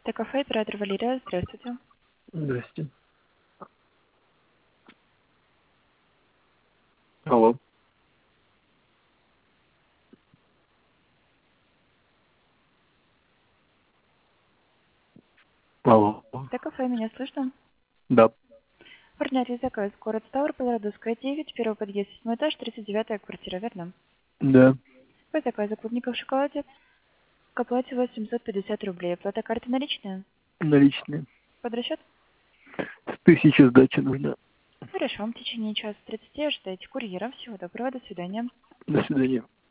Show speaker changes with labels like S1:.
S1: Кафе, оператор Валерия, здравствуйте.
S2: Здрасте. Алло. Алло.
S1: Кафе, меня слышно?
S2: Да.
S1: Принятие заказ. Город Ставрополь, Радовская, 9, первый подъезд, 7 этаж, 39-я квартира, верно?
S2: Да.
S1: По заказу клубника в шоколаде к оплате 850 рублей. Оплата карты наличная?
S2: Наличные.
S1: Под расчет?
S2: 1000 сдачи нужна.
S1: Хорошо, в течение часа 30 ожидайте курьера. Всего доброго, до свидания.
S2: До свидания.